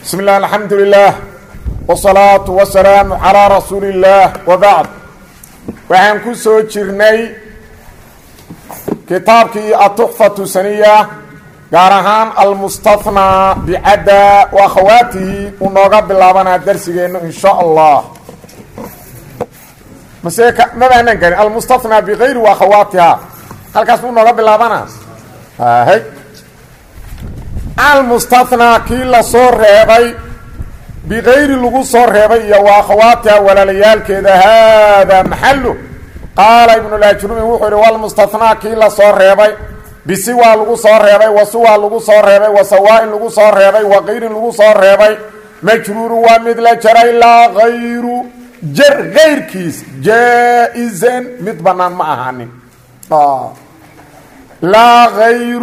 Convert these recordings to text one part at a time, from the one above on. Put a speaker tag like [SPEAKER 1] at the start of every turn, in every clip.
[SPEAKER 1] بسم الله الحمد لله والصلاة والسلام على رسول الله وبعد وعن كسو جرني كتابك التحفة السنية قارهان المستثنى بعدا وأخواته ونوغب اللابنا درسيين إن شاء الله مسيكا ما معنى قال المستثنى بغير وأخواتها هل كاسمو نوغب اللابنا هاي المستثنى كي لا سو ريباي بغير لغو سو ريباي واخواتها ولا ليال كده هذا محله قال ابن الاجرمي وحر والمستثنى كي لا سو ريباي بسوا لغو سو ريباي وسوا لغو سو ريباي وسواء لغو سو ريباي وغير لغو سو ريباي مجرور ومثل جرى لا غير جر غير كيس جائزا متبنان ما اهاني لا غير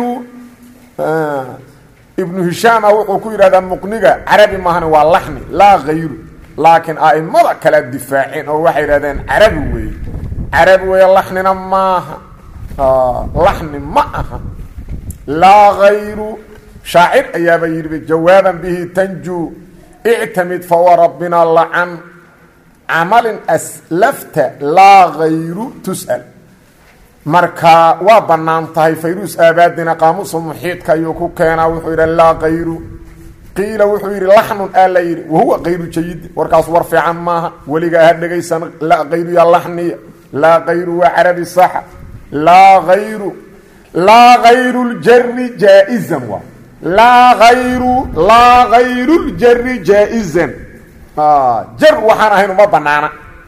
[SPEAKER 1] ابن هشام وحو كيرادا مقنيغا عربي ماهن وا لحني لا غير لكن ائمه كلا دفاعين او waxay yiraahdeen عربي way لحننا ما لحن ما لا غير شاعر ايابا يربي جوابا به تنجو اعتمد فوربنا لعن عمل اسلفت لا غير تسأل marka waa banaan tahay fayrus aabadina qaamus muhiidka iyo ku keenaa wuxuu yiri la qayru qiila wuxuu yiri lahnun ala yiri huwa qayru jayid warkaas war fiican maaha waliga ha dhageysan la qayru ya lahni la qayru wa arabi sah la qayru al-jarr jaizan wa la qayru al-jarr jaizan jar waxaan ahayn uma banaana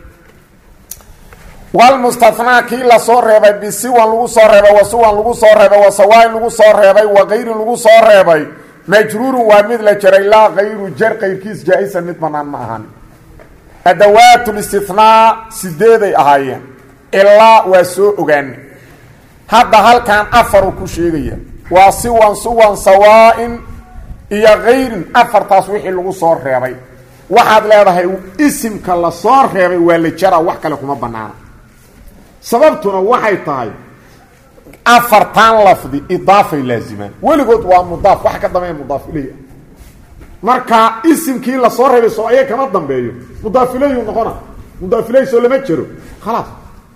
[SPEAKER 1] والمستثنى كي لا سو ريباي بسوان لغو سو ريباي وسوان لغو سو ريباي وسواء لغو سو ريباي وغير لغو سو ريباي مجرور ومثل جرى لا غير جر غير كيس جائز متمنان ما اهان ادوات الاستثناء سيدهي اهايين الا وسو اوغان هذا هل كان افر كو شيغيا وسوان سواء يا غير افر تصويح لغو سو ريباي waxaad leedahay isimka la soo reebay waa la jara wax kale kuma banaana sababtuna waxay tahay afartan lafdi idaafa laazima waligood waa mudaaf wax ka damay mudaaf ilayhi marka isimkii la soo reebay soo ay kama dambeeyo mudaaf ilayhi noqona mudaaf ilayhi soo lama jiro خلاص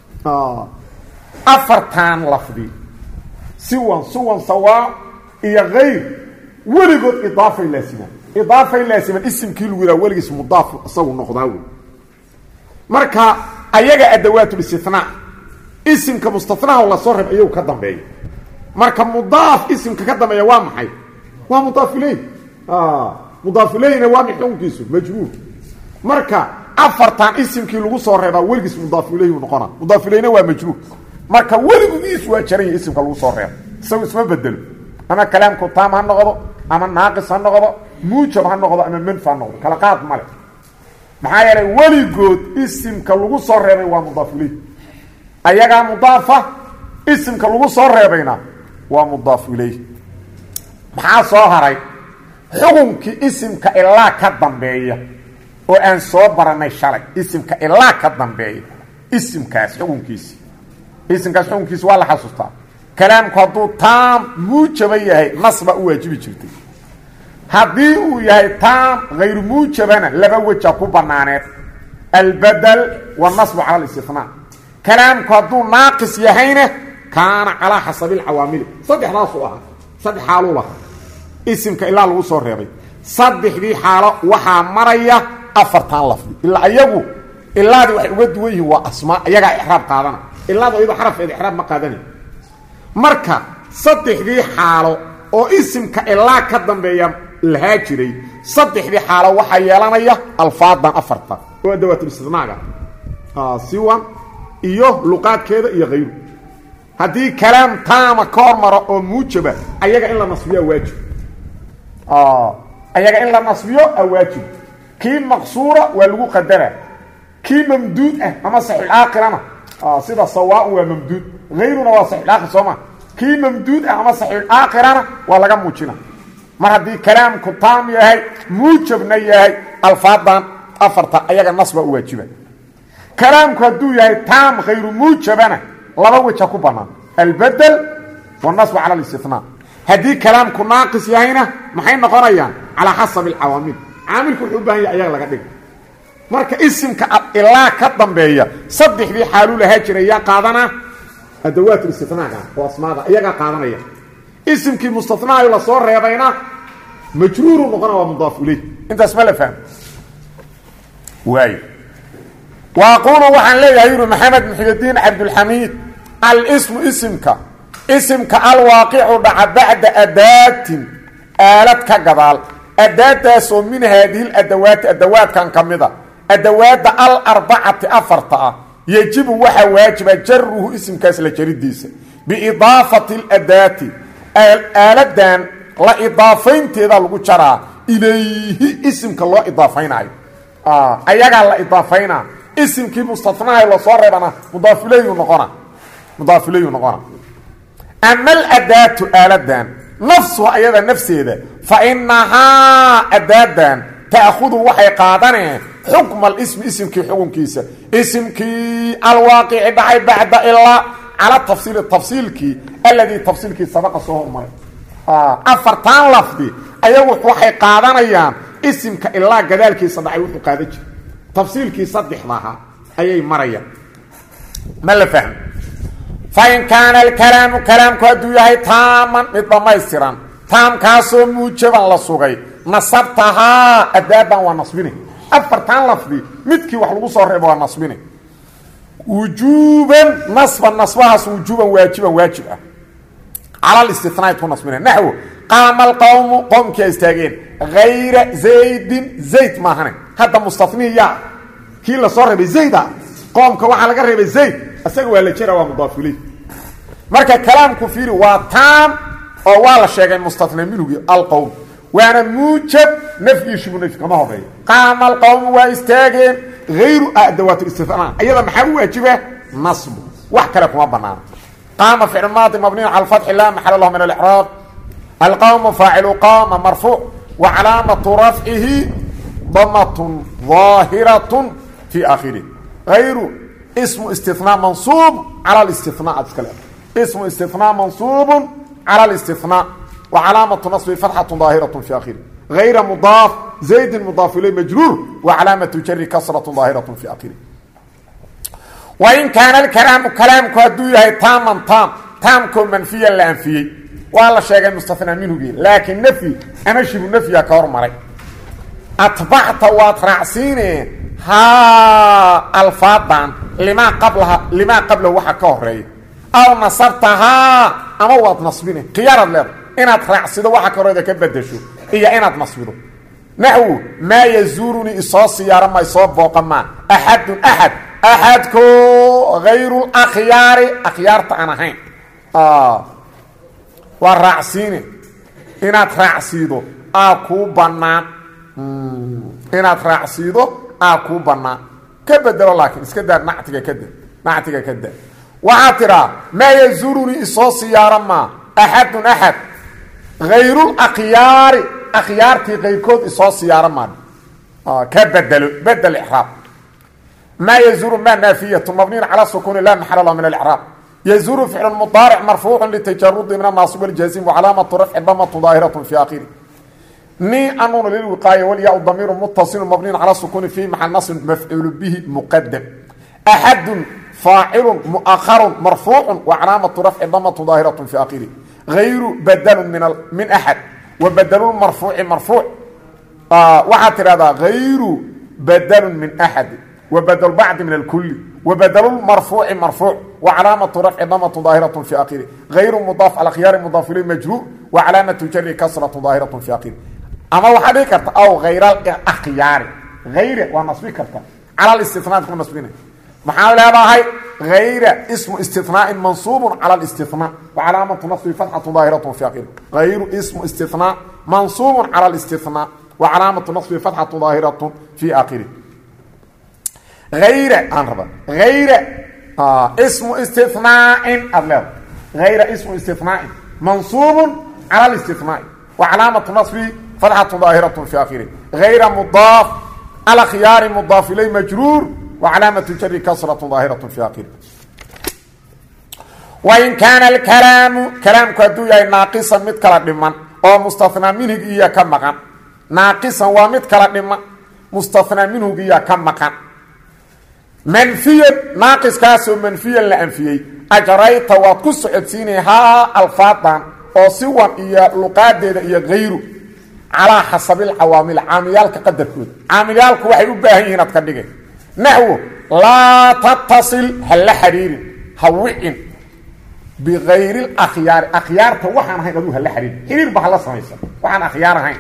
[SPEAKER 1] afartan lafdi siwan sawa iyo غير waligood idaafa laazima إضافة إلى اسم الاسم كيلو ولا ولي اسم مضاف أصو نقضاو مركا أيجا أدوات الاستثناء اسم كمستثناء ولا صرف أيو كدم بي مركا مضاف اسم كدم يوام حي ومضاف إليه مضاف إليه نوام حيون كيسو مجموع مركا أفرتان اسم كيلو صرف ولي اسم مضاف إليه ونقنا مضاف إليه نوام مجموع مركا ولي قيس وشري اسم كيلو صرف سوي اسمه بدل أنا كلامكم تام هنغضو أما ناقص هنغضو موجب هنغضو أما منفع هنغضو كلاقات مالك محايا لي ولي قود اسم كاللغو صور ريبين ومضاف ليه أيها مضافة اسم كاللغو صور ريبين ومضاف ليه محا صوهري حكمك اسم كإلا كالضنبية وأن صوبرنا الشرق اسم كإلا كالضنبية اسم كاس حكمكيس اسم كاس حكمكيس ولا حسوستا كلامك هدو تام موجب يهي نصب واجبي جرتي هدي يهي تام غير موجبنا لبا وجه كو بنانيت البدل والنصب على الاستثناء كلامك هدو ناقص يهينه كان على حسب العوامل صدح راسو صدح حالو لها اسمك الا لو سو ريبي صدح دي حاله وحا مريا افرتان لفظ الا ايغو الا دي waxay uga duwan yihiin waa asmaa ayaga ihraab qaadana illa doo xaraf ihraab ma qaadani marka saddexdii xaalo oo isimka ilaa ka dambeeya la jiray saddexdii xaalo waxa yeelanaya alfaadan afarta oo dawatul istinaaga siwan iyo luqadkeeda iyo qeyb hadii kalaam taama kormaro oo muujaba ayaga in la nasbiyo waajib ayaga in la nasbiyo waajib ki maqsuura waa lagu qadara ki mamduud ama sahih aqrana sida sawaa wa mamduud غيرنا واصح لا خصوما كي ممدود اما صحيح اخرنا ولا موجنا mar hadii kalaamku taam yahay muujabna yahay alfaadan afarta ayaga nasba u waajiba kalaamku haduu yahay taam غير muujabana laba waja ku banaan albadal والنصب على الاستثناء hadii kalaamku naaqis yahayna maxay noqonayaan ala hasab alawamil caamilku wuxuu u baahan yahay ayaga laga dhigo marka isimka ilaa ka dambeeya saddexdii xaalu lahaa jiray yaa qaadana adawaatul istinaaga oo asmaada iyaga qaadanaya isimkii mustathnaa la soo reebayna majruur noqona waa mudaaf ilayh intaas ma la fahmo waay واقول وحن ليه يرو محمد محي الدين عبد الحميد الاسم اسمك الواقع بعد أداة آلت كقبال أداة من هذه الأدوات كان كمدة أدوات الأربعة أفرطة يجب واجب جره اسم كاسل جريديس بإضافة الأداة آلت دان لا إضافين تيدا لغو جرى إليه اسمك الله إضافين أيها الله إضافين اسمك مستثنى لو صار ربنا مضاف اليه نقرا اما الاداه آلتان نفسها ايضا نفسها فانها اداه تاخذ وحي قادنه حكم الاسم اسمك حكمكيسا اسمك الواقع بعد الا على التفصيل الذي تفصيلك سبق سوى مر افرتان لفظي ايوه وحي قادنيان اسمك الا جدالكي صدعي وحي قادج تفصيلكي صدح معها أي مريا ما اللي فهم فإن كان الكلام كدو يهي تاما متضميسترا تام كاسو موجبا لسوغي نصبتها أدابا ونصبيني أفرتان لفظي متكي وحلقو صربا ونصبيني وجوبا نصبها وجوبا واجبا على الاستثناء يكون نصبيني نحو قام القوم كيستاقين غير زيد ماهنه هذا مستثني يا كيلا صار بزيد قومك waxa laga reebay zayd asaga waa la jira waa mudaaf ilay marka kalaamku fiiri waa taam oo waa la sheegay mustathna minhu alqawm waana muujab nafyi shibunif kama horay qama alqawm wa istaageen غير ادوات الاستثناء ايضا maxaa waajiba nasb wax kale kuma banaan qama fi'l maadi mabni ala al-fath la mahalla lahu min al-i'rab القوم فاعل قام مرفوع وعلامة رفعه ضمة ظاهرة في آخره غير اسم استثناء منصوب على الاستثناء اسم استثناء منصوب على الاستثناء وعلامة نصب فتحة ظاهرة في آخره غير مضاف زيد مضاف إليه مجرور وعلامة جر كسرة ظاهرة في آخره وإن كان كلام كدويه تام كل منفيا لأنفيه والله شيء مستثنى منه بيه لكن نفي انا شبه نفي كور مري اتبعت واترعسين ها الفاظا لما قبله وحا كهري او نصرتها اما وات نصبينه خيار الله ان اترعسده وحا كهري كبدشو هي ان اتنصبده نحو ما يزورني اصاص يا رما يصاب بوقما احدكو غير الاخيار انا هين والرعسين إنات رعسيدو أكو بنا إنات رعسيدو أكو بنا كبدل لكن اسكدر نعتك كده وعطرا ما يزورني إصاصي يا رما أحد غير الأخيار أخيارتي غير كود إصاصي يا رما بدل إحراب ما يزور ما نافية مبنين على سكون لا محل الله من الإعراب يزور فعل المضارع مرفوع للتجرد من الناصب الجازم وعلامة رفع ضمة ظاهرة في آخره ني أنون للوقاية والياء الضمير متصل مبني على السكون في محل نصب مفعول به مقدم أحد فاعل مؤخر مرفوع وعلامة رفع ضمة ظاهرة في آخره غير بدل من أحد وبدل مرفوع وعتر هذا غير بدل من أحد وبدل بعد من الكل وبدل مرفوع وعلامة رفع ضمة ظاهرة في آخره غير مضاف على خيار مضاف إليه مجرور وعلامة جر كسرة ظاهرة في آخره أما وحدي كرت أو غير الأخيار غير ونصبي كرت على الاستثناء تكون نصبينه محاولة هاي غير اسم استثناء منصوب على الاستثناء وعلامة نصب فتحة ظاهرة في آخره غير اسم استثناء منصوب على الاستثناء وعلامة نصب فتحة ظاهرة في آخره غير اسم استثناء أبلغ غير اسم استثناء منصوب على الاستثناء وعلامة نصب فتحة ظاهرة في آخره غير مضاف على خيار مضاف إليه مجرور وعلامة جر كسرة ظاهرة في آخره وإن كان الكلام كدو يا ناقصا متكلا دمان او مستثنى منه إياه كمغان naaqisan waa mid kala dhima mustathnaa minhugiyaa ka maqan manfiyan naaqiskaasoo manfiyan la anfiyey ajrayta waad ku socodsiinay haa alfaadan oo siwan iyo luqaadeeda iyo hayru calaa xasabil cawaamil caamiyaalka qadarkooda caamiyaalku waxay u baahan yihiin ad ka dhigay naxwo laa tattasil ha la xiriirin ha wicin bikayri akhyaari akhyaarta waxaan ahayn aduu ha la xiriirin xiriirba hala samaysa waxaan akhyaar ahayn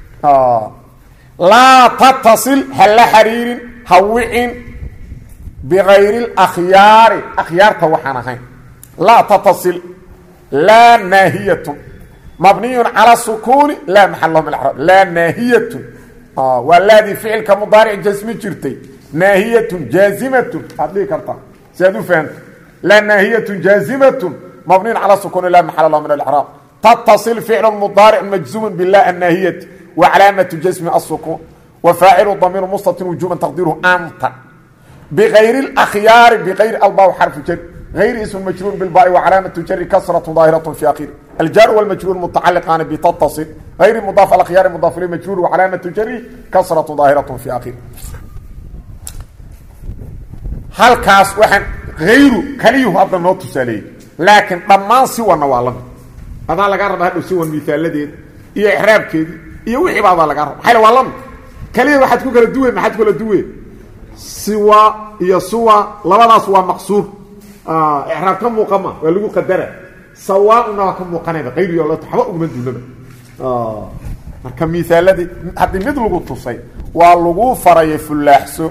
[SPEAKER 1] laa tattasil ha la xiriirin ha wicin bikayri akhyaari akhyaarta waxaan ahayn laa tattasil laa naahiyatun mabniyun cala sukuuni laa maxal lahu min acraab laa naahiyatun waa laadii ficilka mudaaric jasmi jirtay naahiyatun jaazimatun aad dhihi kartaa si aad u fahamto laa naahiyatun jaazimatun mabniyun cala sukuuni laa maxal lahu min alacraab tattasil ficlu mudaaric majzuumun billah annaahiyati wa calaamatu jasmi asukuun wa faacilu damiiru mustatir wujuuban taqdiiruhu anta bikayri akhyaari bikayri albaa xarfu jar غير اسم مجرور بالباء وعلامة جر كسرة ظاهرة في آخره الجار والمجرور متعلقان بتتصل غير مضاف الأخيار مضاف إليه مجرور وعلامة جر كسرة ظاهرة في آخره هل كاس وحن غيره كليه هذا النوت سالي لكن ضمان سوى النوالم هذا لقرب هذا سوى المثال الذي هي إحراب كده هي وحي بعض لقرب حيلا والله كليه واحد كوكا لدوه ما حد كوكا لدوه سوى هي سوى لبدا سوى مقصور إحراب كم مقامة ولو قدره سواء كم مقامة غير يلا تحبق من دونه كمثال الذي حتى مثل قطصي واللغو فري في اللحسو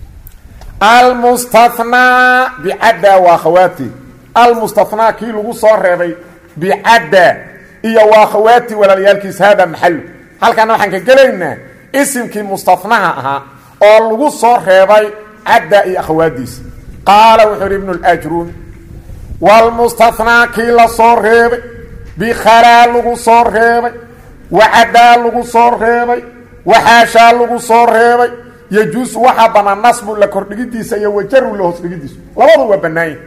[SPEAKER 1] المستثنى بعدى واخواتي المستثنى كي لغو صار ربي بعدى إيا واخواتي ولا ليالكيس هذا محل هل كان نحن كجلينا اسم كي مستثناها او لغو صار ربي عدى إيا أخواتيس قال وحر ابن الأجرون والمستثنى كي لصار ربي بخلال لغو صار ربي وعدى لغو صار ربي وحاشا لغو صار ربي يجوز وحبنا النصب لكردقيديس يا وجر له هوسدقيديس لبدو وبناي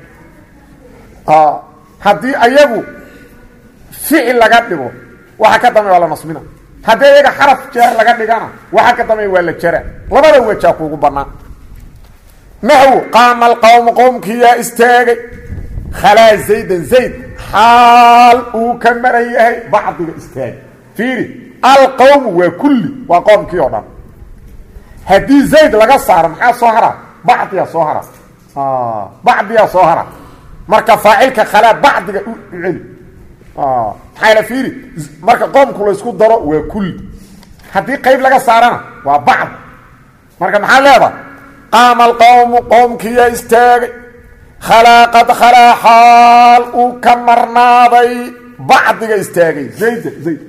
[SPEAKER 1] hadii ayagu ficil laga dhigo waxa ka damay wala nasbina hadii ayaga xaraf jeer laga dhigana waxa ka damay wala jara labada waja kuugu banaan nahu qama alqawm qawmki ya istaagay khala zaydan zayd hal uu kamarayahay bacdiga istaag fiiri alqawm wa kulli wa qawmki oo dhan hadii zayd laga saaro maxaa soo hara bacdiga soo hara bacdiga soo hara marka faa'ilka khala bacdiga u celi hayla fiiri marka qomku la isku daro waa kulli hadii qayb laga saarana waa bacd marka maxaa leedahay qama alqawm qomki ya istaag khala qad khala hal u kamarnaaday bacdiga istaagay zayd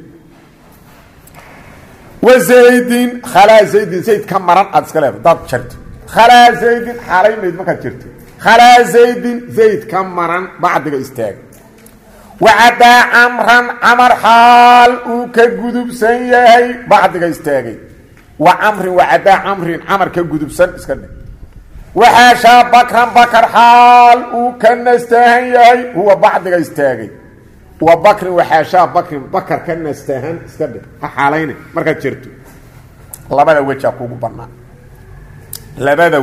[SPEAKER 1] وزيد خلا زيد كمران ادسكله داد جرت خلا زيد حالي ميد ما كجرت خلا زيد كمران بعد استاغ وعدا عمر حال او كغدبسن يحي بعد استاغي وعمر وعدا عمر كغدبسن اسكده وحاشا بكر حال او كنستهن يحي هو بعد استاغي وبكر وحاشا بكر كان استهان اسكده حالين marka jirto labada wajh kuugu banaan labada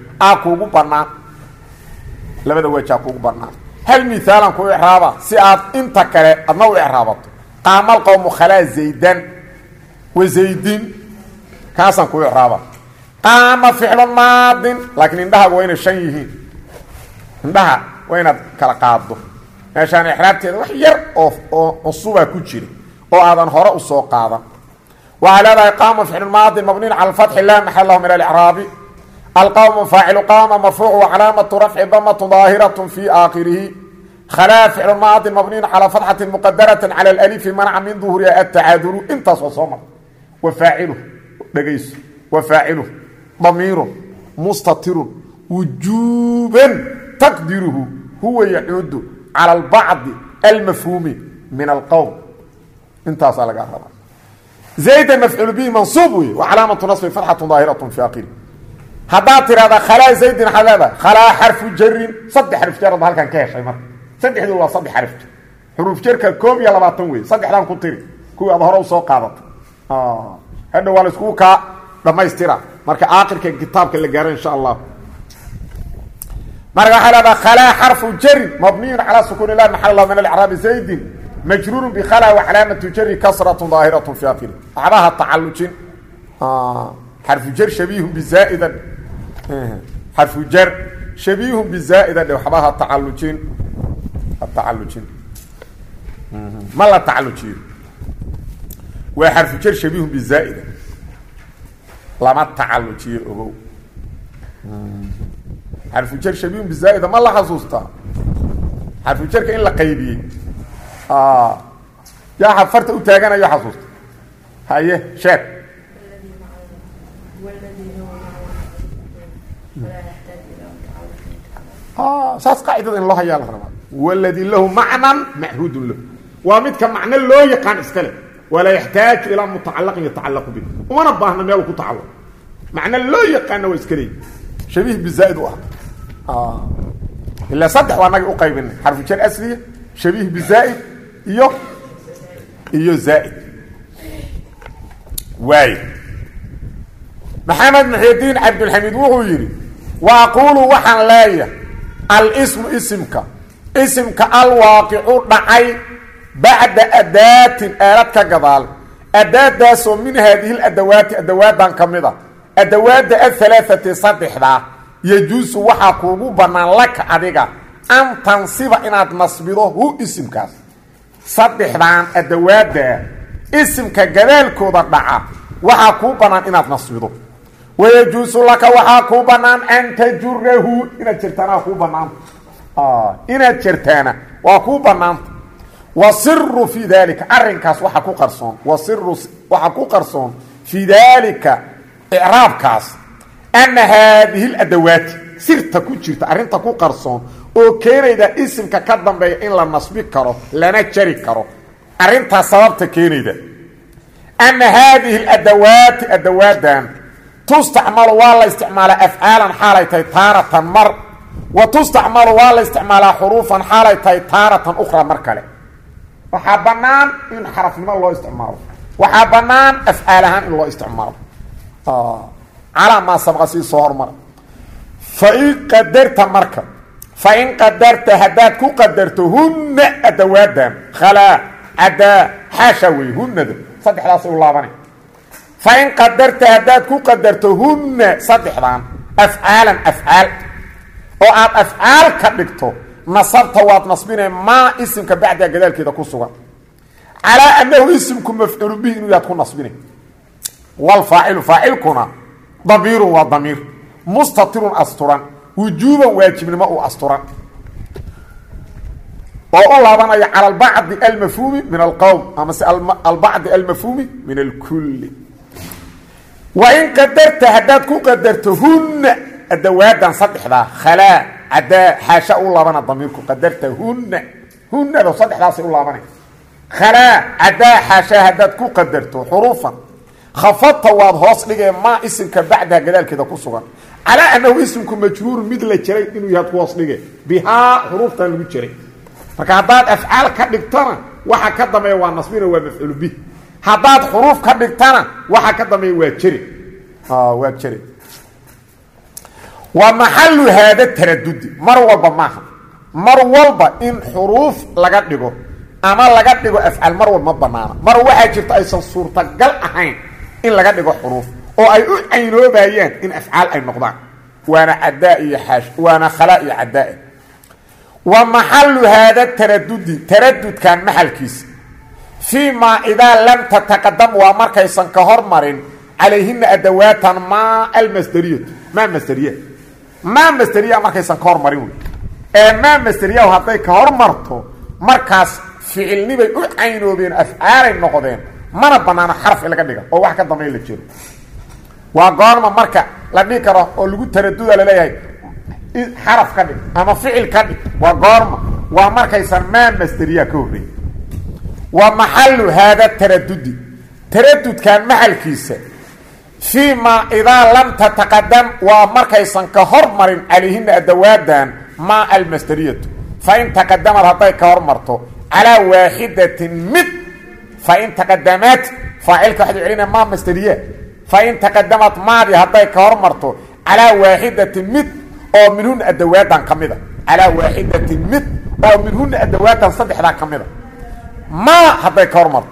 [SPEAKER 1] wajh kuugu banaan hal misaalan ku ixraaba si aad inta kale adna u ixraabato qaamal qawm khala zaydan wa zaydin kaasan ku ixraaba qaama fi'l maadin laakiin indaha wayna shan yihiin indaha wayna kala qaado عشان إحرابتي wax yar oo cusub ku jiri oo aadan hore u soo qaadan وعلى ذا قام فعل الماضي مبني على الفتح لا محل له من الإعراب القوم فاعل قام مرفوع وعلامة رفع ضمة ظاهرة في آخره خلا فعل الماضي مبني على فتحة مقدرة على الألف منع من ظهورها التعادل انت صوصما وفاعله دقيس وفاعله ضمير مستتر وجوبا تقديره هو يعود على البعض المفهوم من القوم انت صالح الربا زيد مفعول به منصوب وعلامه نصب فتحه ظاهره في اخره هذا ترى خلا زيد حلبه خلا حرف جر صد حرف جر هلكن كهشay mar saddexdu waa sad xarf جر كوب يا 20 way saddexdan ku tiri kuwa hore u soo qaadato هذا ولا سكوكا لما يسترى مركا آخر كتاب كلا جاري إن شاء الله مركا حلا خلا حرف جر مبني على سكون الله محل الله من الإعراب زيد مجرور بخلا وعلامة جر كسرة ظاهرة في آخره أعراها التعلق حرف جر شبيه بزائدا حرف جر شبيه بزائدا لو حباها التعلق ما لا تعلق وحرف جر شبيه بالزائده لما تعلق او حرف جر شبيه بالزائده ما لا حسوستا حرف جر ان لا قيبيه يا حفرت او تاغنا يا حسوستا هايه شاف
[SPEAKER 2] والذي هو ولا يحتاج الى متعلق
[SPEAKER 1] ساس قاعده ان الله يا الله والذي له معنى معهود له ومدك معنى لو يقان اسكله ولا يحتاج الى متعلق يتعلق به وما نبهنا ميل كو تعلق معنى لو يقان واسكلي شبيه بالزائد واحد الا صدح وانا قيبن حرف جر اصلي شبيه بالزائد iyo زائد واي محمد محيدين عبد الحميد وهو يري واقول وحن لايه الاسم اسمك الواقع دعي بعد أداة آلات كقبال أداة داسو من هذه الأدوات كمدة أدوات الثلاثة صدح يجوز وحاكوه بنا لك أدقى أن تنصيب إناد نصبه هو اسمك صدح دان أدوات اسمك قبال كودك دعا وحاكوه بنا إناد نصبه ويجوز لك وحاكوه بنا أن تجره إناد جرتنا كوه بنا إناد جرتنا وكوه بنا وسر في ذلك أرنكاس وحكو قرصون وسر وحكو قرصون في ذلك إعرابكاس أن هذه الأدوات سرت كجرت أرنتكو قرصون وكان إذا اسمك كدن بي إن لم نصبك كرو لنا تشارك كرو أرنتا سببت كان إذا أن هذه الأدوات دان تستعمل والله استعمال أفعالا حالة تارة مر وتستعمل والله استعمال حروفا حالة تارة أخرى مركلة وحابنان إن حرفنا الله استعماله وحابنان أفعالها إن الله استعماله على ما سبق سي صهر مر فإن قدرت مركب فإن قدرت هدات كو قدرتهن أدوات دام خلا أدا حاشوي هن دم صدح لا سيقول الله بني فإن قدرت هدات كو قدرتهن صدح دام أفعال وعاد أفعال كبكتو نصبت واد نصبين ما اسمك بعد قدال كده كسوغا على انه اسمكم مفعول به انه يكون نصبين والفاعل فاعلكنا ضمير وضمير مستتر استرا وجوبا واجب ما استرا والله بنا على البعض المفهوم من القوم اما البعض المفهوم من الكل وان قدرت هدات قدرتهن الدوات صدح ذا خلا عدا حاشا الله بنا ضميركم قدرتهن لو صدح راسي الله بنا خلا عدا حاشا هدات قدرته حروفا خفضت واد هوس لغا ما اسمك بعدها قدال كده كسوغا على انه اسمكم مجرور مثل جري انه ياد هوس لغا بها حروف تان لو جري فكادات افعال كدغتنا waxa ka damay waa nasbina waa maf'ul bih hadaad xuruf ka dhigtana waxa ka damay waa jiri waa jiri ومحل هذا التردد مر والبا إن حروف لغا دغو اما لغا دغو افعال مر والما بنانا مر waxa jirta ay suurta gal ahayn in laga dhigo xuruf oo ay u aynoobayeen in afcaal ay noqdaan waana adaa'i hash waana khala'i adaa'i ومحل هذا التردد كان محل كيس فيما إذا لم تتقدم ومركيسا كهرمرين عليهن أدوات ما المصدرية ما مصدرية مركيسا كهرمرين ما مصدرية وهطي كهرمرتو مركز فعلني بي عينو بين أفعال النقضين ما نبنانا حرف إلا قدقا أو واحد ضمين للجيرو وقالما مركا لديكرا أو لقود تردد لليهي حرف كدي اما فعل كدي وقرم ومركيسا ما مصدريه كوري ومحل هذا التردد كان محل كيسه فيما اذا لم تتقدم ومركيسا كهرمر عليهن ادوات ما المصدريه فان تقدمت هطي كهرمرته على واحده مد فان تقدمت faacilka waxaad celina ma masdariye fa in taqadamat maadi hadday ka hormarto calaa waaxidatin mid oo minhuna adawaadan ka mida calaa waaxidatin mid oo minhuna adawaadan saddexdaa ka mida ma hadday ka hormarto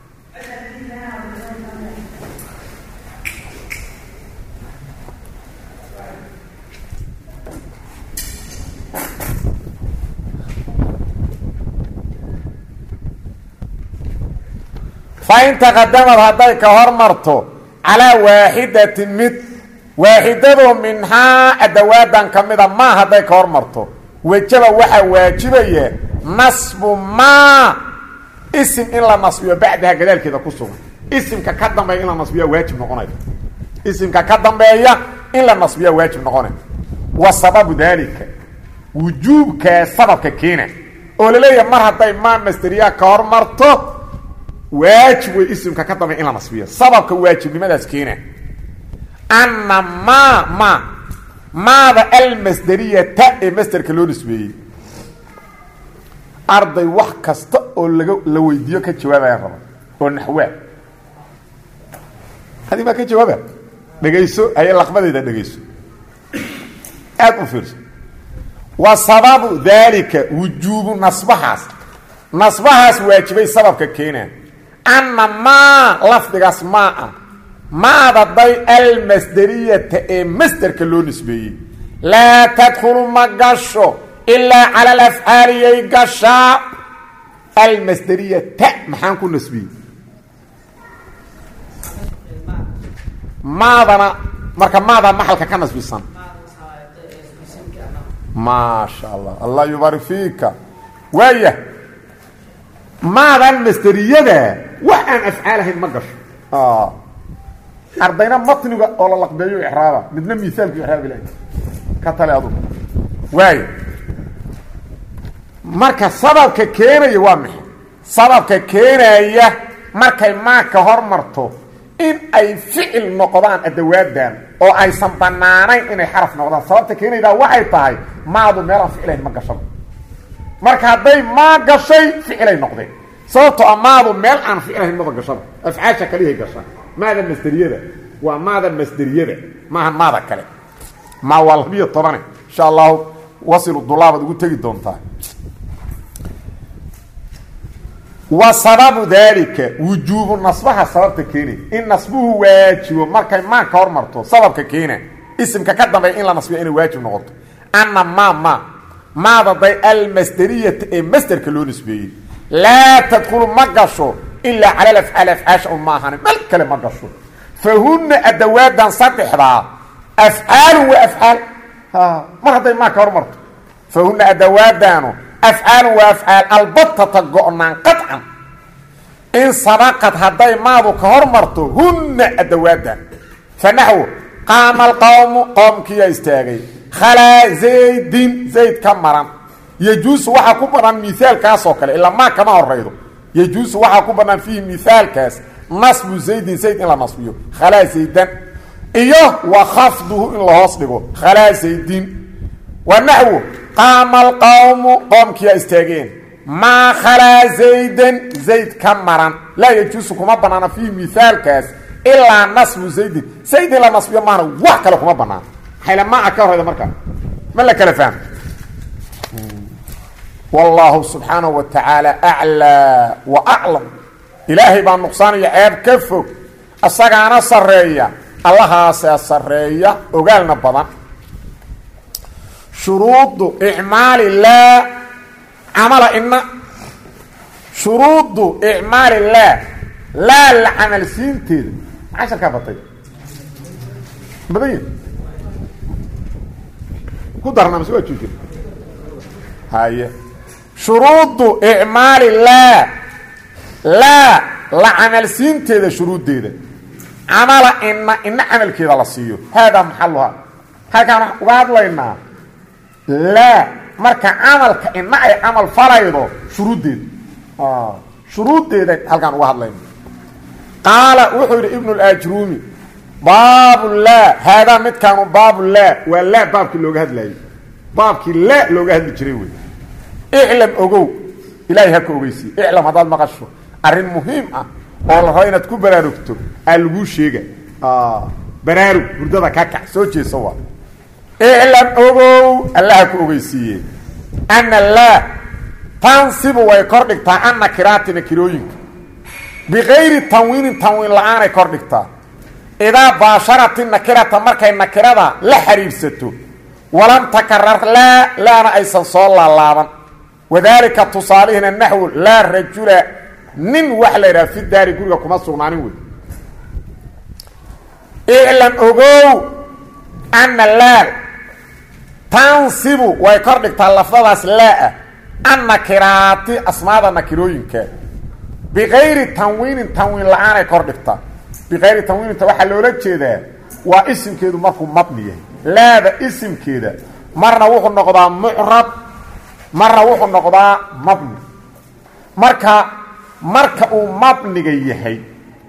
[SPEAKER 1] fain taqadamad hadday ka hormarto calaa waaxidatin mid waaxidadoo minhaa adawaadan ka mida maa hadday ka hormarto wejaba waxaa waajibaya nasbu maa isim in la nasbiyo bacdaha gadaalkeeda ku sugan isimka ka dambeeya in la nasbiya waajib noqonay isimka ka dambeeya in la nasbiya waajib noqonay wa sababu daalika wujuubkaa sababka keena oo laleeyahay mar hadday maa masderiya ka hormarto waajib way isimka ka dambeeya in la nasbiyo sababka waajibnimadaas keena anna maada almasderiyata ee masderka loo nisbeeyey arday wax kasta oo la weydiiyo ka jawaabaya raba oo naxwaa hadi ma ka jawaaba dhegayso ay laqbadeeda dhegayso aad u fiirso wa sababu dhalika wujubu nasbahaas waajibay sababka keenaa anna maa lafdigaas maa maada day almasderiyata ee masderka loo nisbeeyey laa tadkhulu ma gasho ilaa cala alafcaali yay gashaa almasderiyata maxaan ku nasbiyey maadana marka maadaa maxalka ka nasbisan maasha allah allah yubarik fiika waaya maadan masderiyada wax aan afcaal ahayn ma gasho ardayna matniga oo la laqbeeyo ixraaba midna miisaalku ixraab ilahay ka tale adu waayo marka sababka keenaya waa maxay sababka keenaya markay maa ka hormarto in ay ficil noqdaan adawaadan oo aysan banaanayn inay xaraf noqdaan sababta keenaydaa waxay tahay maadu meelaan ficilayn ma gashaba marka hadday maa gashay ficilay noqdeen sababtoo a maadu meel aan ficilahayn maba gashaba afcaasha kalihay gashaa maada masderiyada waa maada masderiyada maaha maada kale maa waa 12 insha allahu wasilu dulaabaad ugu tegi doontaa wa sababu dhalika wujubu nasbaha sababta keena in nasbuhu waajibo markay maa ka hormarto sababka keena isimka ka dambeeya in la nasbiyo inay waajib noqoto anna maada day almasderiyata ee masderka loo nisbeeyey laa tadkhulu ma gasho ilaa cala alafcaal afcaasha un maahane mel kale ma gasho fahunna adawaadan saddexdaa afcaalu wa afcaal mar hadday maa ka hormarto fahunna adawaadaanu afcaalu wa afcaal albatata go-naan qaطcan in sabaqad hadday maadu ka hormarto hunna adawaadan fa naxwo qaama alqawmu qoomkiyaa istaagay khalaa zaydin zayd ka maran yajuusu waxaa ku banaan miaalkaasoo kale ilaa maa kama horaydo yajuusu waxaa ku banaan fiihi miaalkaas nasbu zaydin zayd in la nasbiyo khalaa zaydan iyo wa khafduhu in la hoos dhigo khalaa zaydin wa naxwo qaama alqawmu qoomkiyaa istaageen maa khalaa zaydan zayd ka maran laa yajuusu kuma banaana fiihi miaalkaas ilaa nasbu zaydin zayd in la nasbiyo maana wax kale kuma banaan hayla maa ka horayda markaa ma la kala fahmo والله سبحانه وتعالى أعلى وأعلم إلهي بان نقصان يعيب كفك الساقانا سرية الله سرية وقالنا بضان شروط إعمال الله عمل إن شروط إعمال الله لا العمل سينتين 10 كابطين بدين كدرنا مسؤول تشوف هاي شروط إعمال الله لا عمل سينتي شروط دي عمل إن عمل كذا لصيو هذا محلها هذا واحد لنا لا مركا عمل إن أي عمل فريضه شروط دي شروط دي هل كان واحد لنا قال وحر ابن الأجرومي باب الله هذا مت كانوا باب الله ولا باب كله جهد لي باب كله لو جهد بجريوي اعلم اوغو الهي هكو ويسي اعلم هذا المقشو ارين مهم oo la rabo inaad ku baraarugto lagu sheega baraarug hurdada ka kac soo jeeso waa iclam ogow allaha ku ogeysiiye ana laa tansibu way kor dhigtaa an nakiraati nakirooyinka bikayri tanwiinin tanwiin la-aanay kor dhigtaa idaa baasharati nakirata markay nakirada la xiriirsato walam takarar laana aysan soo laalaaban wadaalika tusaalihina naxwu laa rajula nin wax la yidhaha fi daari guriga kuma sugnaanin wey iclam ogow ana laa tansibu way kor dhigtaa lafdadaas laa-a an nakiraati asmaada nakirooyinka bikayri tanwiinin tanwiin la-aanay kor dhigtaa bikayri tanwiininta waxaa loola jeedaa waa isimkeedu markuu mabni yahay laada isimkeeda marna wuxuu noqdaa mucrab marna wuxuu noqdaa mabni marka uu mabniga yahay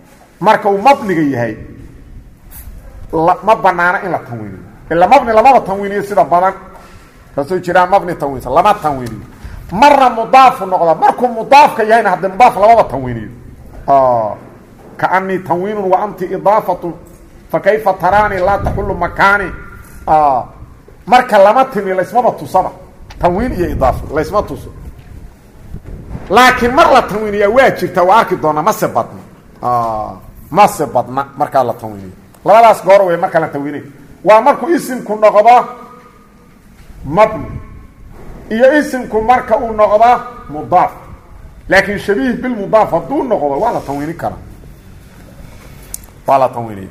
[SPEAKER 1] ma banaana in la tanwiiniyo ila mabni lamaba tanwiiniyo sida badan kasoo jiraa mabni tanwiinsan lama tanwiiniyo marna mudaafu noqda markuu mudaafka yahayna haddee mudaaf lamaba tanwiiniyo kaanii tanwiinun wa anti idaafatun fakayfa taraani laa taxullu makaani marka lama timi laysmaba tusaba tanwiin iyo idaafo laysma tuso laakiin mar la tanwiiniyaa waa jirta waa arki doonaa mase badna markaa la tanwiiniyo labadaas goor wey markaa la tanwiinay waa markuu isimku noqdo mabni iyo isimku marka uu noqdo mudaaf laakiin shabiih bilmudaaf hadduu noqdo waa la tanwiini karaa waa la tanwiiniya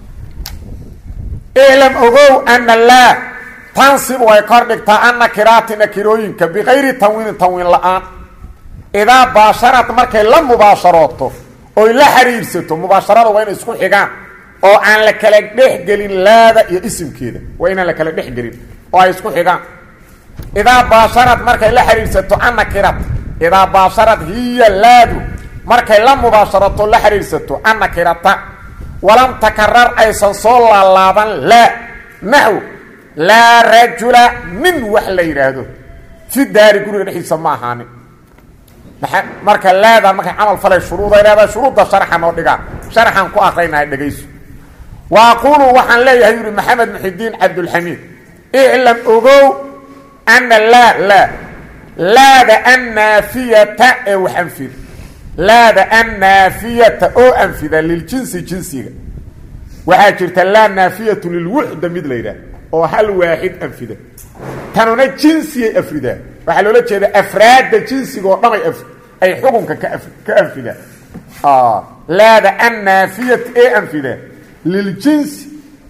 [SPEAKER 1] iclam ogow ana laa tansibu way kor dhigtaa an nakiraati nakirooyinka bikayri tanwiinin tanwiin la-aan idaa baasharad markay la mubaasharooto oy la xiriirsato mubaasharada waa inay isku xigaan oo aan la kala dhexgelin laada iyo isimkeeda waa inaan la kala dhexgelin oo ay isku xigaan idaa baasharad markay la xiriirsato an nakirat idaa baasharad hiya laadu markay la mubaasharato la xiriirsato an nakirata walam takarar aysan soo laalaaban laa naxw laa rajula nin wax la yidhaahdo fi daari guriga dhexdiisa ma ahaanin marka laada markay camal falay shuruuday leedahay shuruudda sharxan oo dhigaa sharxan ku akraynahay dhegayso wa aquulu waxaan leeyahay yuri maxamed muxidiin cabdulxamiid iclam ogow ana laada annaafiyata ee wax anfid laada annaafiyata oo anfida liljinsi jinsiga waxaa jirta laa naafiyatu lilwuxda mid la yidhaah oo hal waaxid anfida tanuna jinsiyay afridaa waxaa loola jeeda afraadda jinsiga oo dhan ay xukunka ka anfidaan laada annaafiyata ee anfida liljinsi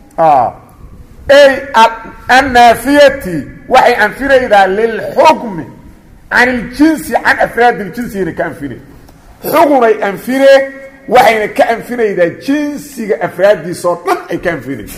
[SPEAKER 1] annaafiyati waxay anfinaydaa lilxukmi can iljinsi can afraadi iljinsigana ka anfine xugunay anfine waxayna ka anfinaydaa jinsiga afraaddiisoo dhan ay ka anfinayda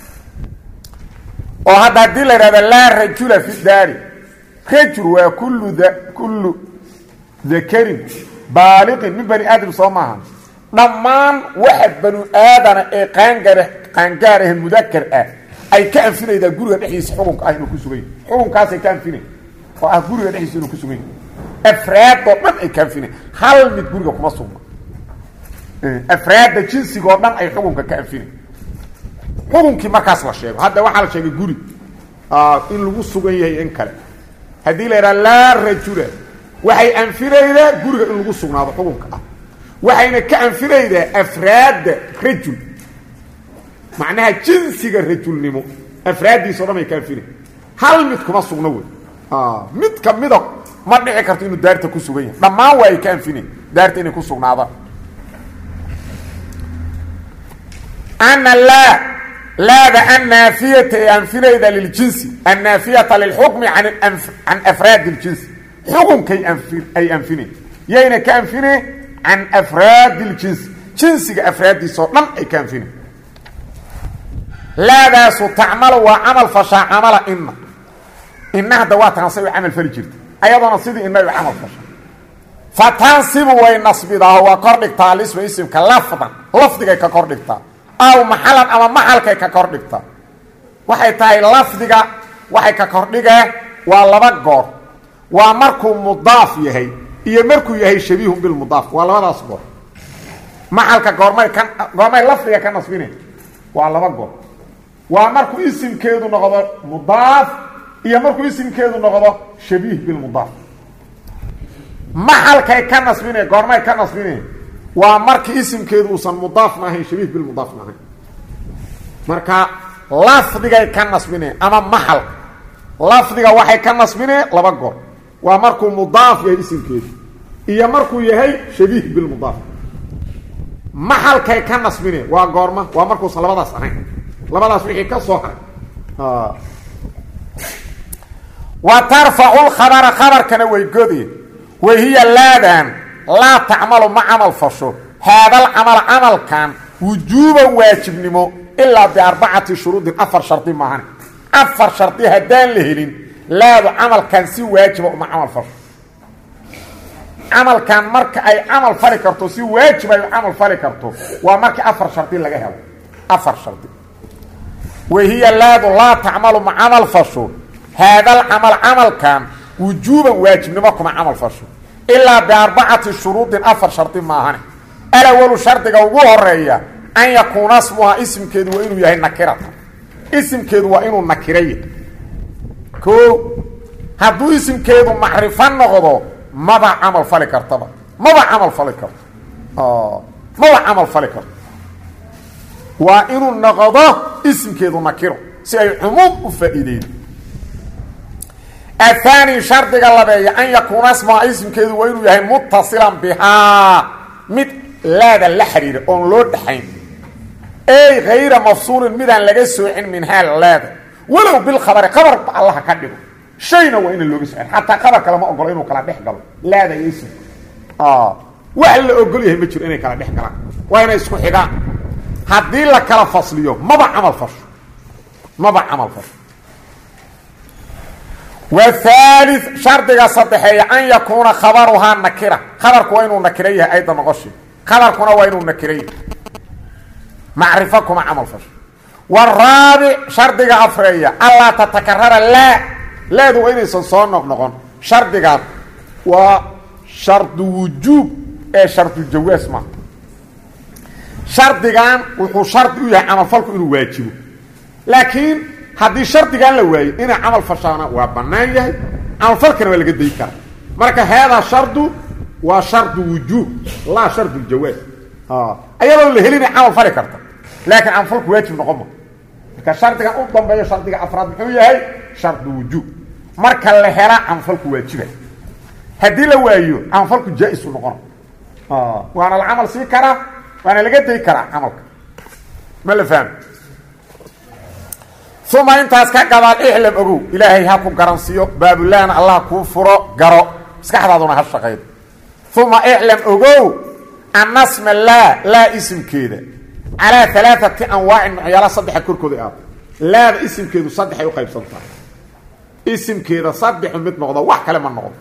[SPEAKER 1] oo hadda haddii la yidhahda laa rajula fi daari rajul waa kullu dakarin baaliqin min bani aadam soo maahan dhammaan waxa banu aadana ee qaangaar ah mudakar ah ay ka anfinaydaa guriga dhexdiisa xukunka ah inuu ku sugan yahy xukunkaasay ka anfinay oo ah guriga dhexdiisa inuu ku sugan yahy afraadoo dhan ay ka anfinay hal mid guriga kuma sugna afraadda jinsiga oo dhan ay xukunka ka anfinay xukunkii markaas la sheego hadda waxaa la sheegay guri in lagu sugan yahay in kale haddii la yidhaha laa rajula waxay anfinaydaa guriga in lagu sugnaado xukunka ah waxayna ka anfinaydaa afraadda rajul macnaha jinsiga rajulnimo afraaddiisa o dhan ay ka anfinay hal mid kuma sugno wey mid kamida ma dhici karto inuu daarta ku sugan yahay dhammaan waa ay ka anfinay daarta inay ku sugnaadaan ana laada annaafiyata ee anfinayda liljinsi annaafiyata lilxukmi can afraadi ljinsi xukunkay ay anfinay yayna ka anfinay can afraadi ljinsi jinsiga afraaddiisa oo dhan ay ka anfinay laadaasu tacmalu waa camal fashaa camala ina hadda waa tansay u camal fali jirta ayadoona sidii ina u camal fasha fa tansibu way nasbidaaho waa kor dhigtaa alisma isimka lafdan lafdigay ka kor dhigtaa aw maxalan ama maxalkay ka kor dhigtaa waxay tahay lafdiga waxay ka kordhigee waa laba goor waa markuu mudaaf yahay iyo markuu yahay shabiihun bilmudaaf waa labadaas goor maxalka goormay lafdiga ka nasbine waa laba goor waa markuu isimkeedu noqdo mudaaf iyo markuu isimkeedu noqdo shabiih bilmudaaf maxalkay ka nasbine goormay ka nasbine waa markii isimkeedu uusan mudaafna ahayn shabiih bilmudaafna ahayn marka lafdigay ka nasbine ama maxal lafdiga waxay ka nasbine laba goor waa markuu mudaaf yahay isimkeedu iyo markuu yahay shabiih bilmudaaf maxalkay ka nasbine waa goorma waa markuusan labadaas ahayn labadaas wixii ka soo haray wa tarfacu lkhabara khabarkana way godi wahiya laadan laa tacmalu ma camal fasho haadalcamal camalkan wujuuban waajibnimo ilaa biarbacati shuruudin afar shardi maahan afar shardi haddaan la helin laadu camalkan si waajiba uma camal fasho camalkan marka ay camal fali karto si waajib ay camal fali karto waa markii afar shardi laga helo afar shardi wahiya laadu laa tacmalu ma camal fasho haadalcamal camalkan wujuuban waajibnimo kuma camal fasho ilaa biarbacati shuruudin afar shardi maahane alawalu shardiga ugu horeeya an yakuuna smuha isimkeedu waa inuu yahay nakiratan isimkeedu waa inuu nakiraya o hadduu isimkeedu macrifo noqdo maba camal fali kartaba maba camal fali karto maba camal fali karto waa inuu noqdo isimkeedu nakiro si ay cumuum u faa'iideydo athani shardiga labeeya an yakuuna smuha isimkeedu waa inuu yahay muttasilan bihaa mid laada la xiriira oon loo dhaxayn ey hayra mafsuulin midaan laga soocin minhaa laada walow bilkhabari qabar ba allaha ka dhigo shayna waa inaan looga socin xataa qabarka lama ogolo inuu kala dhex galo laada iyo isim wax la ogol yahay ma jiro inay kala dhex galaan waa inay isku xigaan haddii la kala fasliyo maba camal fasho maba camal fasho والثالث شرطiga saddexeeya an yakuuna khabaruhaa nakira khabarku waa inuu nakiro yahay ayda noqoshi khabarkuna waa inuu nakiro yahay macrifo kuma camal fasho والرaabic shardiga afreeya anlaa tatakarara laadu waa inaysan soo noqnoqon shardigaas waa shardu wujuub ee shardu jawaas ma shardigan wuxuu shardi u yahay camalfalku inuu waajibo laakiin haddii shardigan la waayo inay camal fashaana waa bannaan yahay camalfalkana waa laga dayi karaa marka haadaa shardu waa shardu wujuub laa shardu ljawaas ayadoo la helinay camal fali karta laakiin camalfalku waajib noqon ma marka shardigan u dambeeyo shardiga afraad muxuu yahay shardu wujuub marka la helaa camalfalku waajiba haddii la waayo camalfalku jaa-is u noqona waana la camal sii karaa waana laga dayi karaa camalka ma la fahmo uma intaas ka gadaal iclam ogow ilaahay ha ku garansiiyo baabulahna allah kuu furo garo maskaxdaaduna ha shaqaydo uma iclam ogow anna sma laa isimkeeda calaa alaaati anwaacin nucyaala saddexa korkooda aado laada isimkeedu saddexay u qaybsantaha isimkeeda saddexu mid noqdo wax kale ma noqdo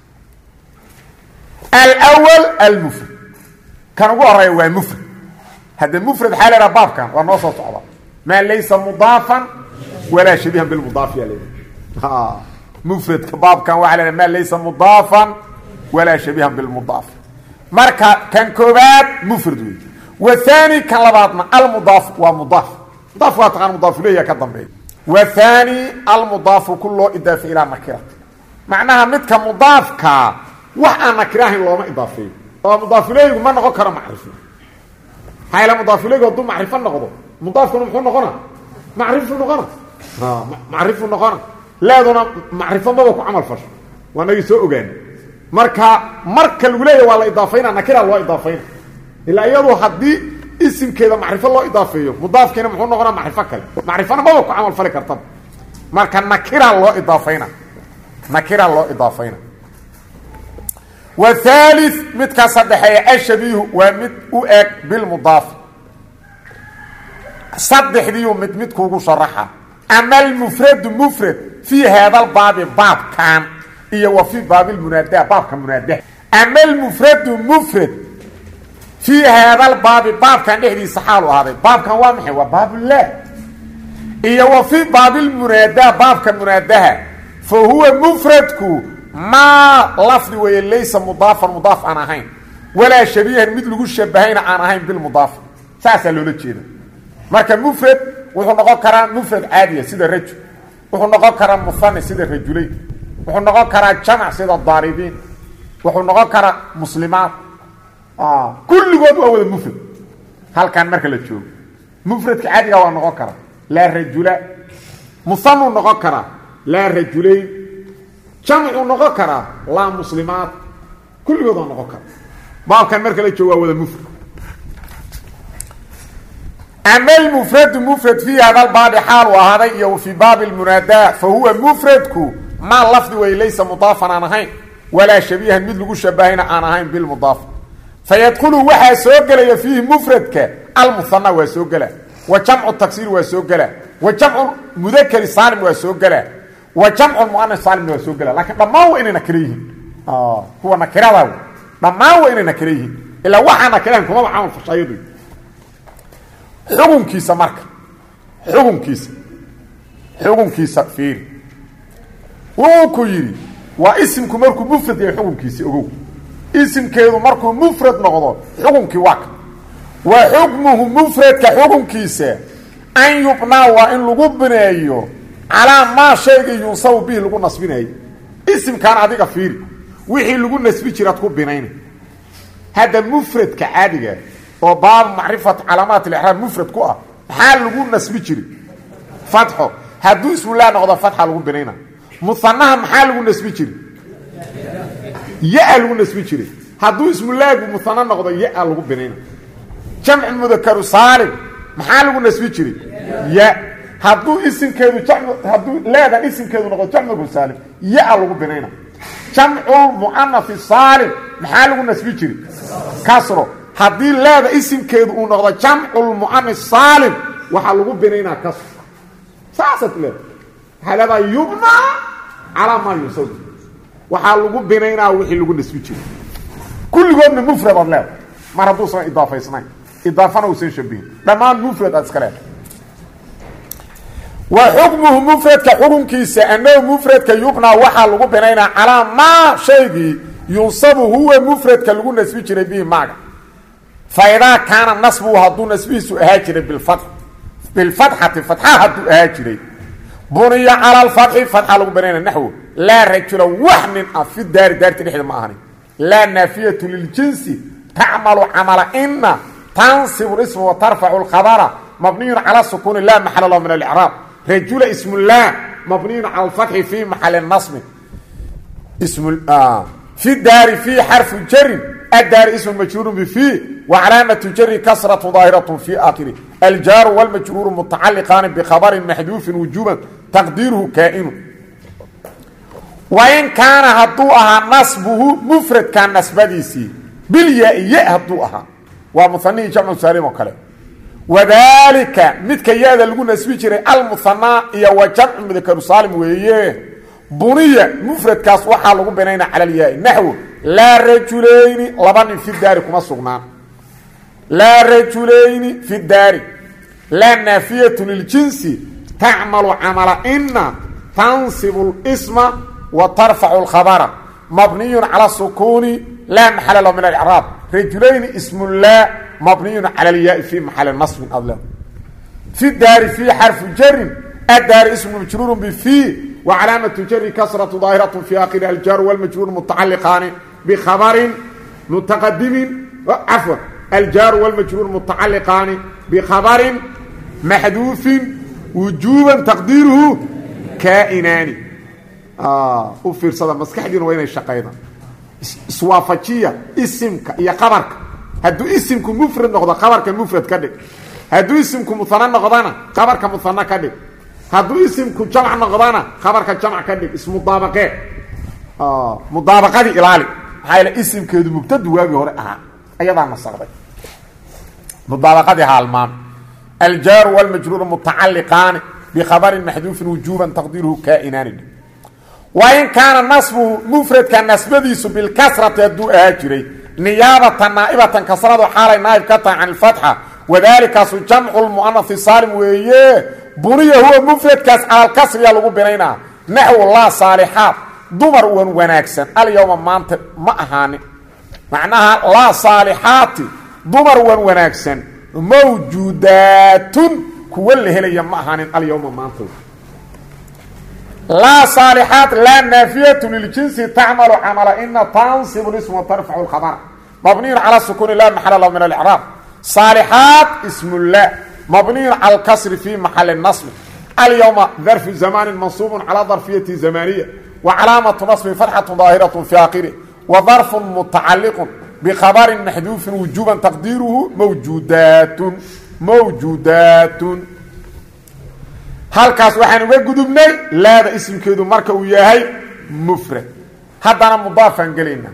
[SPEAKER 1] alwal almufrad kan ugu horeeya waa mufrad hadda mufrad xaa leedaha baabkan waa noo soo socda maa laysa mudaafan walaa shabiihan bilmudaaf yaa leedaha mufradka baabkan waxaa leedaha maa laysa mudaafan walaa shabiihan bilmudaaf marka kan koobaad mufrad wey wathani kan labaadna almudaaf waa mudaaf mudaaf waa taqaan mudaaf ilayha ka dambeeya wathani almudaafu ku loo idaafa ilaa nakirati macnaha midka mudaafkaa wax aan nakirahayn looma idaafeeyo oo mudaaf ilayhigu ma noqon karo macrifo maxaa yaele mudaaf ilayhigu hadduu macrifo noqdo mudaafkuna muxuu noqona macrifu noqona macrifu noqona laaduna macrifo maba ku camal fasho waa nagii soo ogaana marka lagu leeyahy waa la idaafayna nakira loo idaafayna ilaa iyadu haddii isimkeeda macrifo loo idaafeeyo mudaafkiina muxuu noqonaa macrifo kale macrifona maba ku camal fali kartaba marka nakira loo idaafayna والثالث midka saddexeeya ashabiihu waa mid u eg bilmudaaf saddexdiiu mid kuugu sharaxa ama almufradu mufrad fii haada albaabi baabkan iyo wa fii baabi lmunaada baabka munaadaha ama almufradu mufrad fii haada albaabi baabkan dhexdiisa xaalu ahaaday baabkan waa maxay waa baabullah iyo wa fii baabi lmunaada baabka munaadaha fa huwa mufradku maa lafdi weeye laysa mudaafan mudaaf aan ahayn ولا شبيها مثل لو شبهين عن اهين بالمضاف ساسا لولا جيدا marka mufrad wuxuu noqon karaa mufrad caadi sida rajul wuxuu noqon karaa musanna sida rajulay wuxuu noqon karaa jamac sida daribin wuxuu noqon karaa muslimaat kulligood waa wada mufrad halkan marka la joogo mufradka caadiga waa noqon karaa la rajula musanna noqon karaa la rajulay jamcu noqon karaa la muslimaat kulligood waa noqon karaa baabkan marka la joogo waa wada mufrad أما المفرد في هذا الباب حال وهذا وفي باب المناداة فهو مفردك ما لفظ وليس مضافا عنهين ولا شبيها مثل شبهين عنهين بالمضاف فيدخل وحا سوغل فيه مفردك المثنى وسوغل وجمع التكسير وسوغل وجمع مذكر سالم وسوغل وجمع المؤنث سالم وسوغل لكن ما هو إن نكريه هو نكره ما هو إن نكريه إلا وحا نكريه كما معاون في الشيطان حكمكيسا marka xukunkiisa fiir wuu ku yiri waa ismku markuu mufrad yahay xukunkiisa ogow ismkeedu markuu mufrad noqdo xukunkii waa wa hukmuhu mufradka xukunkiisa an yubna wa in lagu bineeyo ala ma shayga yunsaw bihi lagu nasbinayo ismkan adiga fiir wixii lagu nasbi jiraad ku binayna hada mufradka caadiga وباب معرفة علامات الإحرام مفرد كوه حال لغو نسبي جري فتحه هدو اسم الله نغضى فتحة لغو بنينا مصنعها محال لغو نسبي جري يأ لغو نسبي جري هدو اسم الله مصنع نغضى يأ لغو بنينا جمع المذكر صالم محال لغو نسبي جري يأ هدو اسم كيدو هدو لا ده اسم كيدو نغضى جمع المذكر صالم يأ لغو بنينا جمع المؤنث الصالم محال لغو نسبي جري كسره hadii leeda isimkeedu uu noqdo jam'ul muannas salim waxa lagu binaynaa kas saasat leeda halada yubna ala ma yusad waxa lagu binaynaa wixii lagu nisbi jiray kulligoodna mufrad ad leeda mar haduu soo idaafaysnay idaafana uu soo shabihin dhamaan mufrad askale wa hukmuhu mufradka xukunkiisa annahu mufradka yubna waxa lagu binaynaa ala ma shaygi yunsabu huwa mufradka lagu nisbi jiray bi maaga فإذا كان نصبه هدو نسبه سؤهاجري بالفتحة فتحة هدو أهاجري بني على الفتح فتحة لغو بنينا نحو لا رجل وحن في الدار دار تنحي المعاني لا نافية للجنس تعمل عمل إن تنصب الاسم وترفع الخبر مبني على السكون لا محل له من الإعراب رجل اسم الله مبني على الفتح في محل النصب اسم في الدار في حرف جر الدار اسم مجرور بفيه وعلامة جر كسرة ظاهرة في آخره الجار والمجرور متعلقان بخبر محذوف وجوبا تقديره كائن وإن كان هدوءها نصبه مفرد كان نسبديسي بالياء هدوءها ومثنى جمع سالم وكلام وذلك متك ياذا لغو نسبي جري المثنى وجمع مذكر سالم وهي بنية مفرد كاس وحا لغو بنينا على الياء نحو لا رجلين لبن في الدار كما سغنان لا رجلين في الدار لا نافية للجنس تعمل عمل إن تنصب الاسم وترفع الخبر مبني على السكون لا محل له من الإعراب رجلين اسم الله مبني على الياء في محل النصب أظلم في الدار في حرف جر الدار اسم مجرور بفي وعلامة جر كسرة ظاهرة في آخر الجار والمجرور متعلقان بخبر متقدم عفوا الجار والمجرور متعلقان بخبر محذوف وجوبا تقديره كائنان وفي رصد مسكحدين وين الشقيدة سوافتية اسمك يا خبرك هدو اسمك مفرد نقضى خبرك مفرد كدك هدو اسمك مثنى نقضانا خبرك مثنى كدك هدو اسمك جمع نقضانا خبرك جمع كدك اسم مطابقة مطابقة دي إلالي هاي اسمك يدو مبتد واقي هوري أيضا نصغبي مطابقة دي هالمان الجار والمجرور متعلقان بخبر محذوف وجوبا تقديره كائنان وإن كان النصب مفرد كان نسبه بالكسرة يدو أهاجري نيابة نائبة كسرة حالي نائب كتا عن الفتحة وذلك جمع المؤنث الصالم وهي بني هو مفرد كاس على الكسر يلغو بنينا نحو الله صالحات دمر وناكسن اليوم ما أهاني معناها لا صالحات دمر وناكسن موجودات كل هلي معهن اليوم ما انتو لا صالحات لا نافية للجنس تعمل عمل إن تنصب الاسم وترفع الخبر مبني على السكون لا محل له من الإعراب صالحات اسم الله مبني على الكسر في محل النصب اليوم ظرف زمان منصوب على ظرفية زمانية وعلامة نصب فتحة ظاهرة في آخره وظرف متعلق بخبر محذوف وجوبا تقديره موجودات halkaas waxaan uga gudubnay laada ismkeedu marka uu yahay mufrad hadana mudaafan galina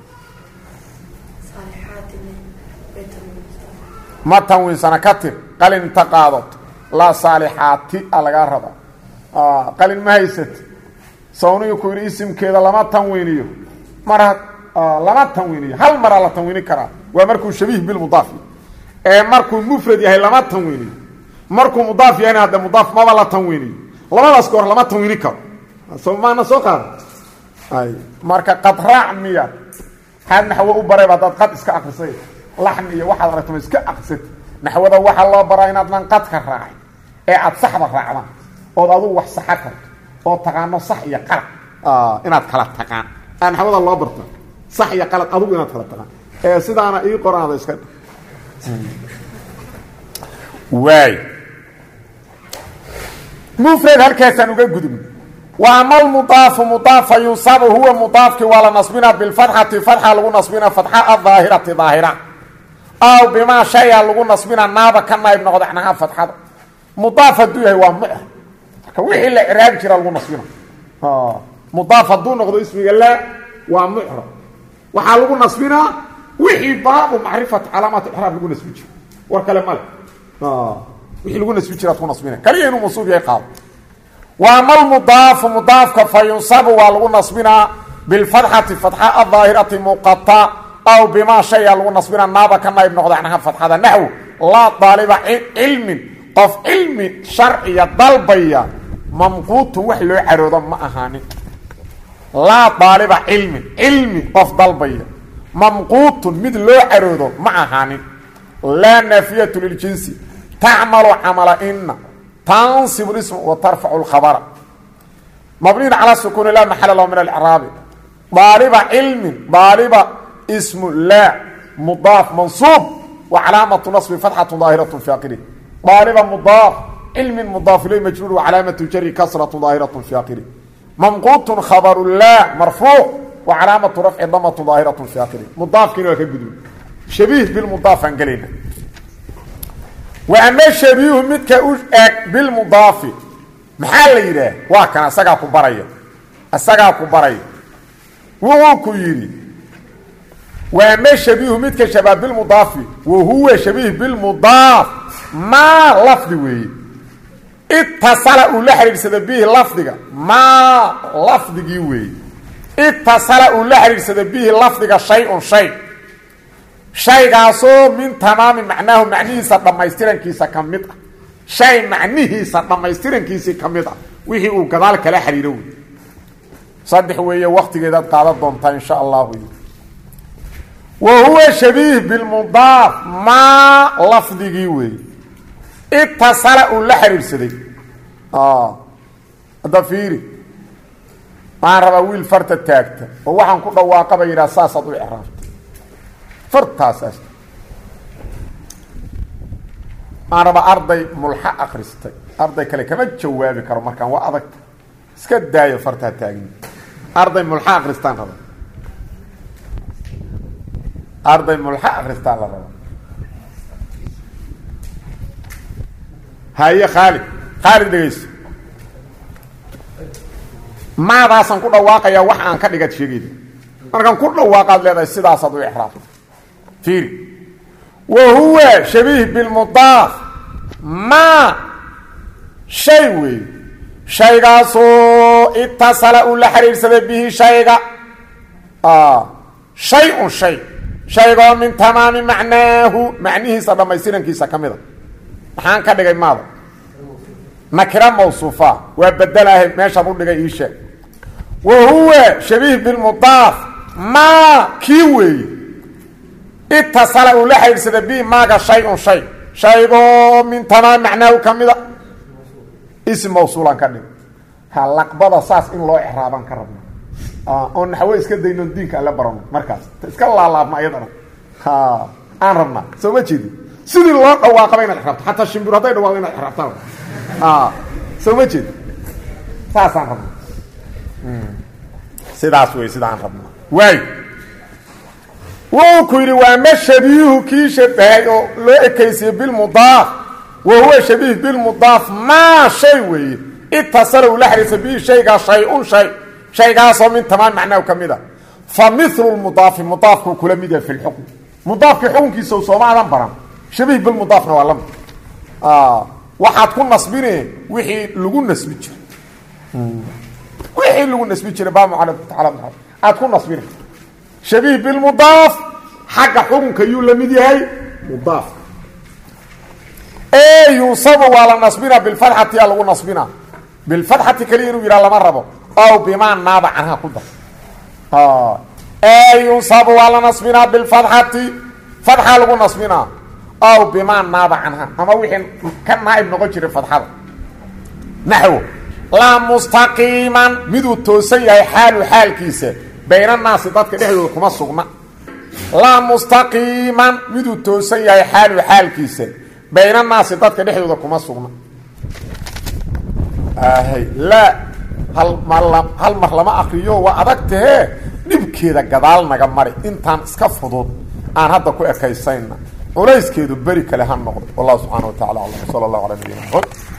[SPEAKER 1] ma tanwin sana katir qalin taqaadot la salihati alaga raba qalin ma haysat sawniyo ku ismkeeda lama tanwiniyo mara lama tanwiniyo hal mara la tanwini kara waa markuu shabiih bil mudaaf ee markuu mufrad yahay lama tanwiniyo markuu mudaaf yahay hada mudaaf ma la tanwini labadaas goor lama tanwini karo soomaana soo qaad ay marka qad raamiya had naxwo u baray baad qad iska aqrisay laxn iyo waxa la rabto iska aqrisay naxwada waxa loo baray inaad man qad ka raacay ee aad saxda raacdan oo aad wax sax ka oo taqaano sax iyo qalad inaad kala taqaan aan naxwada loo barto sax iyo qalad adigu inaad kala taqaan ee sidaana ii qoraada iska واي مفرد هالكيسان وقدم وعمل مضاف ينصب هو مضاف ولا نصبنا بالفتحة فتحة لغو نصبنا فتحة الظاهرة ظاهرة أو بما شيء لغو نصبنا نابا كما ابن غضحناها فتحة مضاف الدوية هو مئة كوحي اللي إرهاب كرا لغو نصبنا مضاف الدو نغضو اسمي الله ومئة وحا لغو نصبنا وحي باب معرفة علامات الإحراب لغو نصبنا والكلام مالك وحي لغو نسبي كو نصبينه كليه انه منصوب ياي قاد واما المضاف فينصب ولغو نصبنا بالفتحه فتحه الظاهره مقطع او بما شيء لغو نصبنا نابا كما ابن قضعناها فتحه نحو لا طالب علم قف علم شرعي ضلبيه ممقوت وحلو عروض ما اهاني لا طالب علم قف ضلبيه ممقوت مثل عروض ما اهاني لا نافيه للجنس تعمل عمل إن تنصب الاسم وترفع الخبر مبني على السكون لا محل له من الإعراب ضارب علم ضارب اسم لا مضاف منصوب وعلامة نصب فتحة ظاهرة في آخره ضارب مضاف علم مضاف إليه مجرور وعلامة جر كسرة ظاهرة في آخره ممقوت خبر لا مرفوع وعلامة رفع ضمة ظاهرة في آخره مضاف كنوك الجدود شبيه بالمضاف انقلينا وأما شبيه متك بالمضاف محل يراه وكان اسغا كبريا وهو كيري وأما شبيه متك شباب بالمضاف وهو شبيه بالمضاف ما لفظ وي اتصل ولحرب سببه لفظك ما لفظي وي اتصل ولحرب سببه لفظك شيء شيء من تمام معناه معنيه صدمايسترن كيسا كميد شيء معنيه صدمايسترن كيسا كميد وحي او غدال كلا خريرو صدح ويه وقتيده قادد دونتا ان شاء الله وهو شبيه بالمضاف ما لفظي وي اتصل ولحرب سدي ضفيري ما ربا ويل فرت تاغت وwaxan ku dhawaaqaba ila saasad u ihraaf فرتاساس انا بارضي ملحق اخرستي ارضي كلي كما جوابي كرو markan waa adag iska daayo farta taagin arday mulhaq akhristan raba arday mulhaq akhristan raba هاي خالد دغيس ما baasan ku dhawaaqaya wax aan ka dhigad sheegid markan ku dhawaaqad leedahay sidaas aad u ihraaf فير وهو شبيه بالمضاف ما شيء قاسو اتصل ولا حرير سبب به شيء شيء من تمام معنيه صدما يصيرن كيسا كميدا waxaan ka dhigay maada nakira mawsuufa wa badalaha meesha uu dhigay isha وهو شبيه بالمضاف ما كيوي اتصل ولا حيرسد به ماغا شيء شيء من تمام معناه كميدا اسم موصولا كدب لقبضه ساس ان لو احرابان كربنا on hawo iska dayno diinka alla barano markaas iska laalaabma ayadana aan rabna soo ma jeedi sidii loo dhawaaqay inaad xirabto hatta shimbir haday dhawaaqay inaad xirabto soo ma jeedi saasaan rabna sidaas way sidaan rabna way wuu ku yiri waa mashabihu kii shabahay oo loo ekeysay bil mudaaf wa huwa shabih bil mudaaf ma shay way اتصل ولا حرس به شيء شيء قاص من تمام معناه كميدا فمثل المضاف مضاف كل ميدا في الحكم مضاف في حكم كيسو سوما برام شبيه بالمضاف ولا waxaad ku nasbine wixii lagu nasbi jiray wixii lagu nasbi jiray baa macna taala aad ku nasbine shabih bil mudaf xaqa xukunka yu la mid yahay mudaf ay yusabu wala nasbina bil fathati lagu nasbina bil fathati kaliya yira lama rabo أو بما نابع عنها كده أي ينصب ولا نصبنا بالفتحة فتحة لغو نصبنا أو بما نابع عنها أما وحين كان نائب نغجر الفتحة نحو لا مستقيما مدو توسي حال كيسة بين الناس ضدك نحو كما سقنا لا مستقيما مدو توسي حال كيسة بين الناس ضدك نحو كما سقنا لا hal mar lama akhriyo waa adagtahe dhibkeeda gadaal naga mari intaan iska fudud aan hadda ku ekaysayna culayskeedu bari kale han noqdo wallahu subhanahu wa ta'ala sallallahu alayhi wa sallam